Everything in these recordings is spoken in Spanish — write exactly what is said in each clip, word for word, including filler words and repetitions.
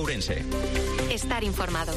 Ourense. Estar informado.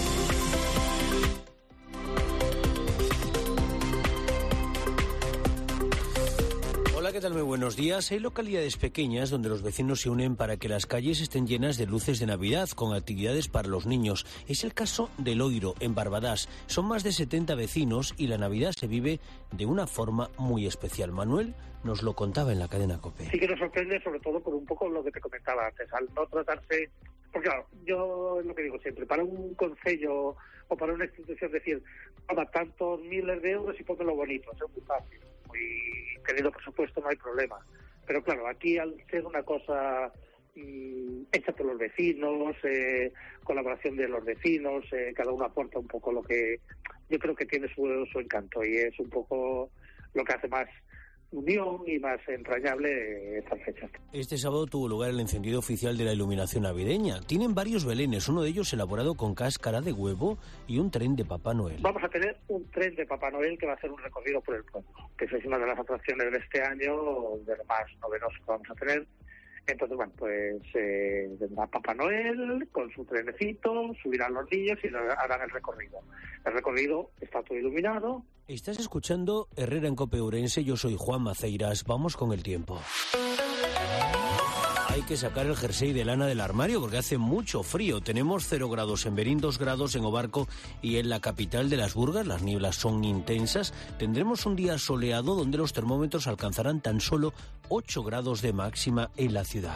Hola, ¿qué tal? Muy buenos días. Hay localidades pequeñas donde los vecinos se unen para que las calles estén llenas de luces de Navidad, con actividades para los niños. Es el caso de Loiro, en Barbadás. Son más de setenta vecinos y la Navidad se vive de una forma muy especial. Manuel nos lo contaba en la cadena COPE. Sí que nos sorprende, sobre todo por un poco lo que te comentaba antes, al no tratarse... Porque claro, yo es lo que digo siempre, para un concello o para una institución decir, toma tantos miles de euros y ponme lo bonito, eso es muy fácil. Y teniendo presupuesto no hay problema. Pero claro, aquí al ser una cosa mmm, hecha por los vecinos, eh, colaboración de los vecinos, eh, cada uno aporta un poco lo que yo creo que tiene su, su encanto y es un poco lo que hace más unión y más entrañable estas fechas. Este sábado tuvo lugar el encendido oficial de la iluminación navideña. Tienen varios belenes, uno de ellos elaborado con cáscara de huevo y un tren de Papá Noel. Vamos a tener un tren de Papá Noel que va a hacer un recorrido por el pueblo, que es una de las atracciones de este año, de lo más novedoso que vamos a tener. Entonces, bueno, pues eh, vendrá Papá Noel con su trenecito, subirán los niños y harán el recorrido. El recorrido está todo iluminado. Estás escuchando Herrera en COPE Ourense, yo soy Juan Maceiras. Vamos con el tiempo. Hay que sacar el jersey de lana del armario porque hace mucho frío. Tenemos cero grados en Berín, dos grados en Obarco y en la capital de las Burgas. Las nieblas son intensas. Tendremos un día soleado donde los termómetros alcanzarán tan solo ocho grados de máxima en la ciudad.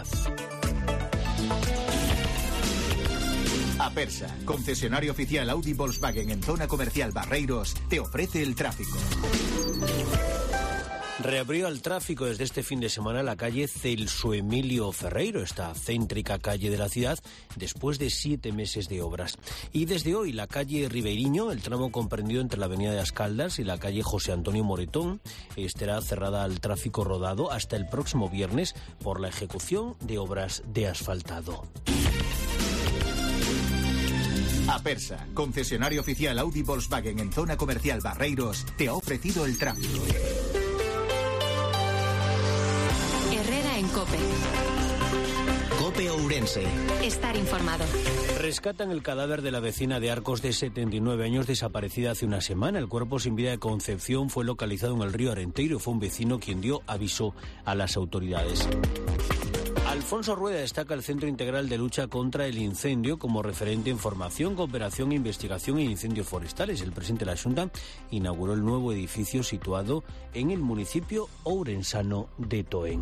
Apersa, concesionario oficial Audi Volkswagen en zona comercial Barreiros, te ofrece el tráfico. Reabrió al tráfico desde este fin de semana la calle Celso Emilio Ferreiro, esta céntrica calle de la ciudad, después de siete meses de obras. Y desde hoy la calle Ribeiriño, el tramo comprendido entre la avenida de As Caldas y la calle José Antonio Moretón, estará cerrada al tráfico rodado hasta el próximo viernes por la ejecución de obras de asfaltado. Apersa, concesionario oficial Audi Volkswagen en zona comercial Barreiros, te ha ofrecido el tráfico. Herrera en COPE. COPE Ourense. Estar informado. Rescatan el cadáver de la vecina de Arcos de setenta y nueve años desaparecida hace una semana. El cuerpo sin vida de Concepción fue localizado en el río Arenteiro. Fue un vecino quien dio aviso a las autoridades. Alfonso Rueda destaca el Centro Integral de Lucha contra el Incendio como referente en formación, cooperación, investigación e incendios forestales. El presidente de la Xunta inauguró el nuevo edificio situado en el municipio ourensano de Toén.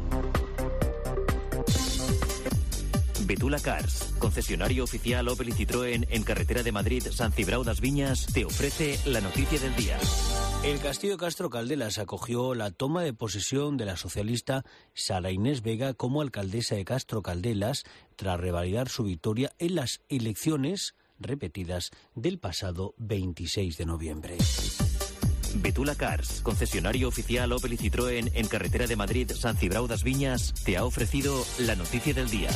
Betula Cars, concesionario oficial Opel y Citroën en carretera de Madrid, San Cibrao das Viñas, te ofrece la noticia del día. El Castillo de Castro Caldelas acogió la toma de posesión de la socialista Sara Inés Vega como alcaldesa de Castro Caldelas tras revalidar su victoria en las elecciones repetidas del pasado veintiséis de noviembre. Betula Cars, concesionario oficial Opel y Citroën en carretera de Madrid, San Cibrao das Viñas, te ha ofrecido la noticia del día.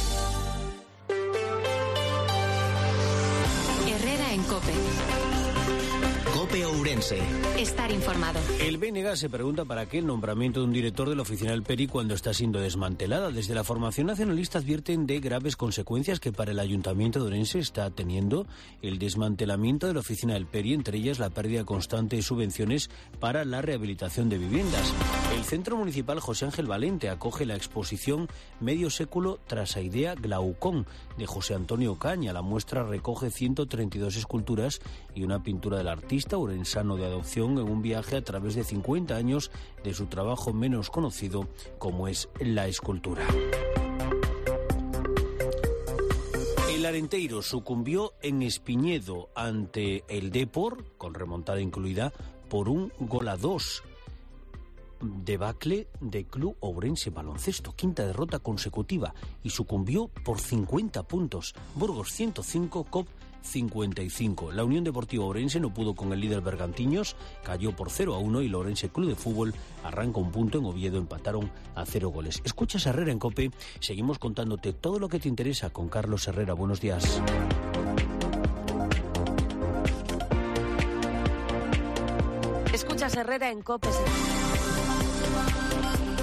Herrera en COPE. COPE Ourense. Estar informado. El B N G se pregunta para qué el nombramiento de un director de la oficina del Peri cuando está siendo desmantelada. Desde la formación nacionalista advierten de graves consecuencias que para el Ayuntamiento de Ourense está teniendo el desmantelamiento de la oficina del Peri, entre ellas la pérdida constante de subvenciones para la rehabilitación de viviendas. El Centro Municipal José Ángel Valente acoge la exposición Medio Século tras Aidea Glaucón de José Antonio Caña. La muestra recoge ciento treinta y dos esculturas y una pintura del artista ourensano de adopción en un viaje a través de cincuenta años de su trabajo menos conocido, como es la escultura. El Arenteiro sucumbió en Espiñedo ante el Depor, con remontada incluida, por un gol a dos. Debacle de Club Ourense Baloncesto, quinta derrota consecutiva, y sucumbió por cincuenta puntos. Burgos ciento cinco, C O P cincuenta y cinco. La Unión Deportiva Ourense no pudo con el líder Bergantiños, cayó por cero a uno y el Ourense Club de Fútbol arranca un punto. En Oviedo empataron a cero goles. Escuchas a Herrera en COPE, seguimos contándote todo lo que te interesa con Carlos Herrera. Buenos días. Escuchas Herrera en COPE.